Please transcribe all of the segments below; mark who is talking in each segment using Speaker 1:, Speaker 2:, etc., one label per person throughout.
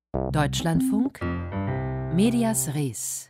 Speaker 1: Deutschlandfunk Medias Res.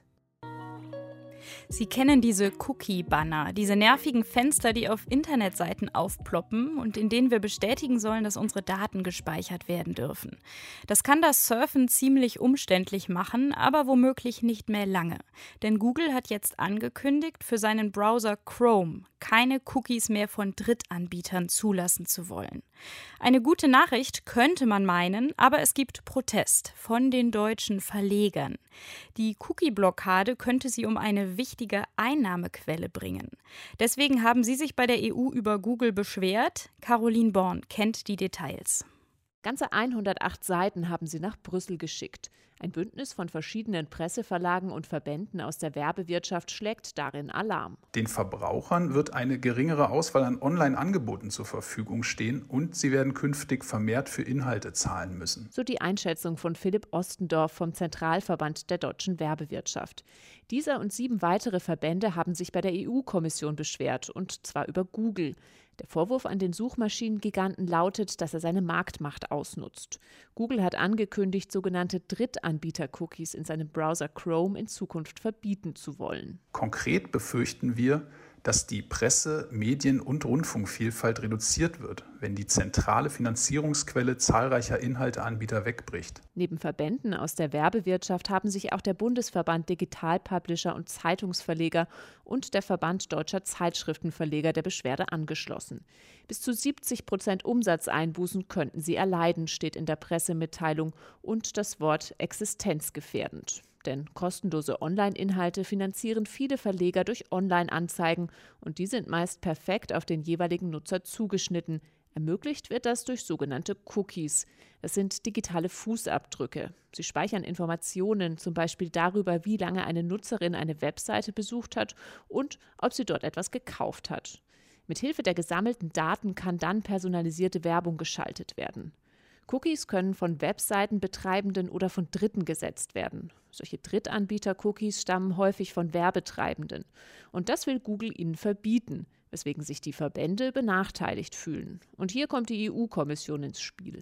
Speaker 2: Sie kennen diese Cookie-Banner, diese nervigen Fenster, die auf Internetseiten aufploppen und in denen wir bestätigen sollen, dass unsere Daten gespeichert werden dürfen. Das kann das Surfen ziemlich umständlich machen, aber womöglich nicht mehr lange. Denn Google hat jetzt angekündigt, für seinen Browser Chrome keine Cookies mehr von Drittanbietern zulassen zu wollen. Eine gute Nachricht könnte man meinen, aber es gibt Protest von den deutschen Verlegern. Die Cookie-Blockade könnte sie um eine wichtige Einnahmequelle bringen. Deswegen haben sie sich bei der EU über Google beschwert. Caroline Born kennt die Details.
Speaker 3: Ganze 108 Seiten haben sie nach Brüssel geschickt. Ein Bündnis von verschiedenen Presseverlagen und Verbänden aus der Werbewirtschaft schlägt darin Alarm.
Speaker 4: Den Verbrauchern wird eine geringere Auswahl an Online-Angeboten zur Verfügung stehen und sie werden künftig vermehrt für Inhalte zahlen müssen.
Speaker 3: So die Einschätzung von Philipp Ostendorf vom Zentralverband der deutschen Werbewirtschaft. Dieser und 7 weitere Verbände haben sich bei der EU-Kommission beschwert, und zwar über Google. Der Vorwurf an den Suchmaschinengiganten lautet, dass er seine Marktmacht ausnutzt. Google hat angekündigt, sogenannte Drittanbieter-Cookies in seinem Browser Chrome in Zukunft verbieten zu wollen.
Speaker 4: Konkret befürchten wir, dass die Presse-, Medien- und Rundfunkvielfalt reduziert wird, wenn die zentrale Finanzierungsquelle zahlreicher Inhalteanbieter wegbricht.
Speaker 3: Neben Verbänden aus der Werbewirtschaft haben sich auch der Bundesverband Digitalpublisher und Zeitungsverleger und der Verband Deutscher Zeitschriftenverleger der Beschwerde angeschlossen. Bis zu 70% Umsatzeinbußen könnten sie erleiden, steht in der Pressemitteilung, und das Wort existenzgefährdend. Denn kostenlose Online-Inhalte finanzieren viele Verleger durch Online-Anzeigen und die sind meist perfekt auf den jeweiligen Nutzer zugeschnitten. Ermöglicht wird das durch sogenannte Cookies. Das sind digitale Fußabdrücke. Sie speichern Informationen, zum Beispiel darüber, wie lange eine Nutzerin eine Webseite besucht hat und ob sie dort etwas gekauft hat. Mithilfe der gesammelten Daten kann dann personalisierte Werbung geschaltet werden. Cookies können von Webseitenbetreibenden oder von Dritten gesetzt werden. Solche Drittanbieter-Cookies stammen häufig von Werbetreibenden. Und das will Google ihnen verbieten, weswegen sich die Verbände benachteiligt fühlen. Und hier kommt die EU-Kommission ins Spiel.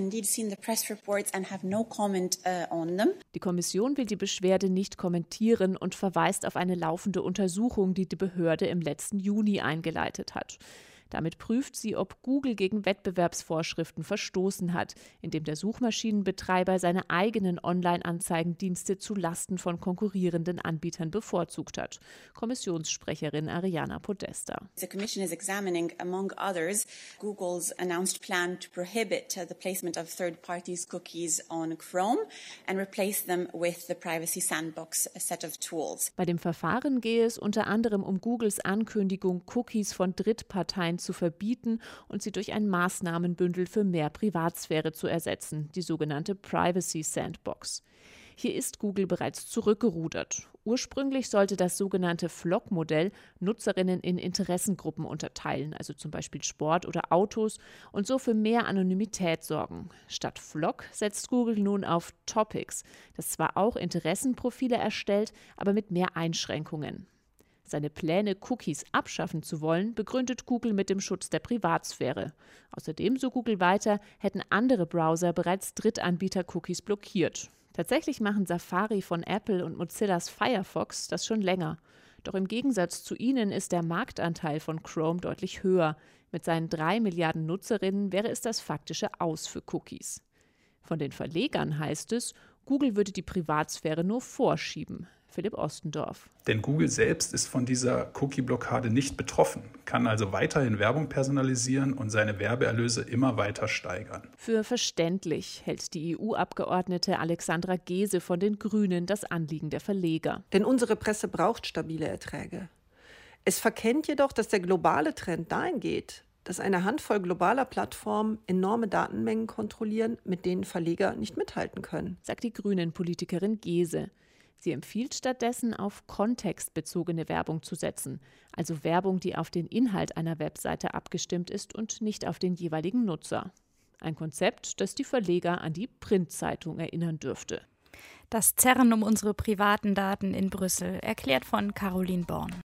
Speaker 3: Die Kommission will die Beschwerde nicht kommentieren und verweist auf eine laufende Untersuchung, die die Behörde im letzten Juni eingeleitet hat. Damit prüft sie, ob Google gegen Wettbewerbsvorschriften verstoßen hat, indem der Suchmaschinenbetreiber seine eigenen Online-Anzeigendienste zu Lasten von konkurrierenden Anbietern bevorzugt hat. Kommissionssprecherin Ariana Podesta.
Speaker 5: The Commission is examining, among others, Google's announced plan to prohibit the placement of third-party cookies on Chrome and replace them with the Privacy Sandbox set of tools.
Speaker 3: Bei dem Verfahren gehe es unter anderem um Googles Ankündigung, Cookies von Drittparteien zu verbieten und sie durch ein Maßnahmenbündel für mehr Privatsphäre zu ersetzen, die sogenannte Privacy Sandbox. Hier ist Google bereits zurückgerudert. Ursprünglich sollte das sogenannte FLoC-Modell Nutzerinnen in Interessengruppen unterteilen, also zum Beispiel Sport oder Autos, und so für mehr Anonymität sorgen. Statt FLoC setzt Google nun auf Topics, das zwar auch Interessenprofile erstellt, aber mit mehr Einschränkungen. Seine Pläne, Cookies abschaffen zu wollen, begründet Google mit dem Schutz der Privatsphäre. Außerdem, so Google weiter, hätten andere Browser bereits Drittanbieter-Cookies blockiert. Tatsächlich machen Safari von Apple und Mozillas Firefox das schon länger. Doch im Gegensatz zu ihnen ist der Marktanteil von Chrome deutlich höher. Mit seinen 3 Milliarden Nutzerinnen wäre es das faktische Aus für Cookies. Von den Verlegern heißt es, Google würde die Privatsphäre nur vorschieben. Philipp Ostendorf.
Speaker 4: Denn Google selbst ist von dieser Cookie-Blockade nicht betroffen, kann also weiterhin Werbung personalisieren und seine Werbeerlöse immer weiter steigern.
Speaker 3: Für verständlich hält die EU-Abgeordnete Alexandra Gese von den Grünen das Anliegen der Verleger.
Speaker 6: Denn unsere Presse braucht stabile Erträge. Es verkennt jedoch, dass der globale Trend dahin geht, dass eine Handvoll globaler Plattformen enorme Datenmengen kontrollieren, mit denen Verleger nicht mithalten können,
Speaker 3: sagt die Grünen-Politikerin Gese. Sie empfiehlt stattdessen, auf kontextbezogene Werbung zu setzen, also Werbung, die auf den Inhalt einer Webseite abgestimmt ist und nicht auf den jeweiligen Nutzer. Ein Konzept, das die Verleger an die Printzeitung erinnern dürfte.
Speaker 2: Das Zerren um unsere privaten Daten in Brüssel, erklärt von Caroline Born.